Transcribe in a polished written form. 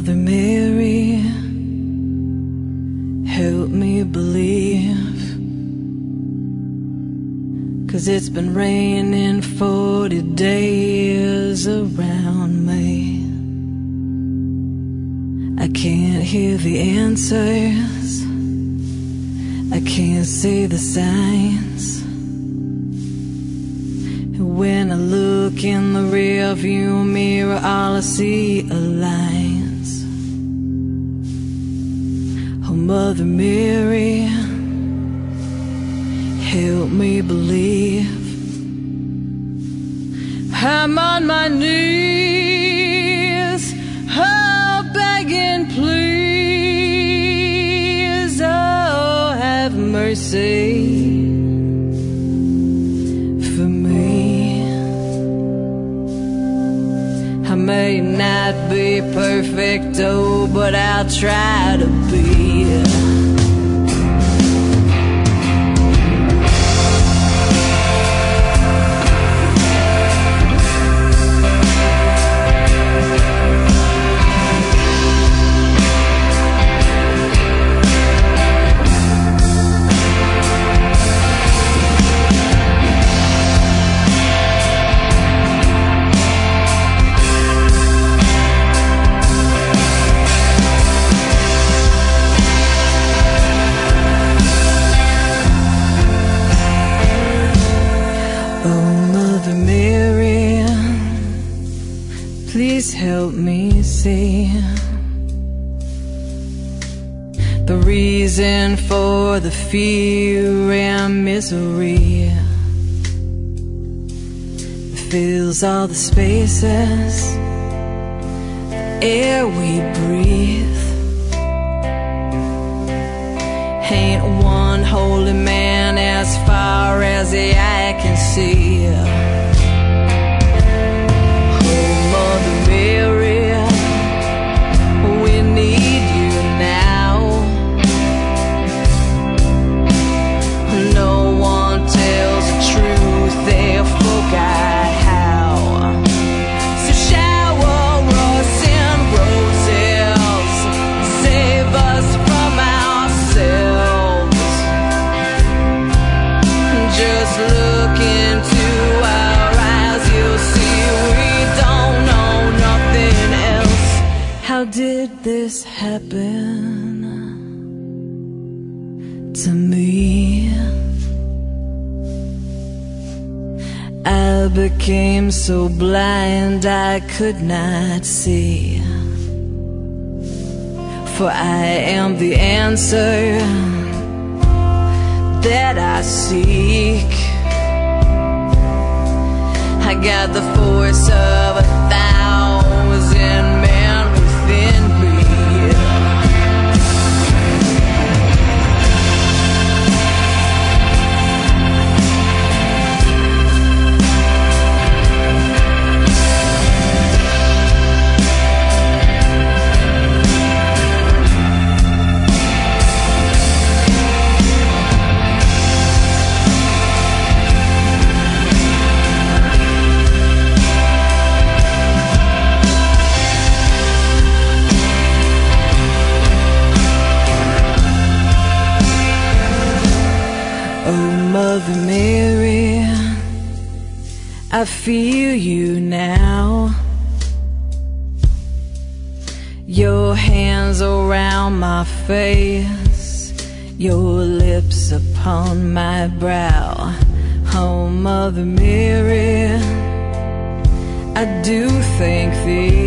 Mother Mary, help me believe, 'cause it's been raining 40 days around me. I can't hear the answers, I can't see the signs. When I look in the rearview mirror, all I see are lines. Oh, Mother Mary, help me believe. I'm on my knees, oh, begging please, oh, have mercy for me. I may not be perfect, oh, but I'll try to be. Please help me see the reason for the fear and misery that fills all the spaces, the air we breathe. Ain't one holy man as far as the eye can see. How did this happen to me? I became so blind I could not see, for I am the answer that I seek. I got the force of 1,000 men within me. Mother Mary, I feel you now. Your hands around my face, your lips upon my brow. Oh, Mother Mary, I do think the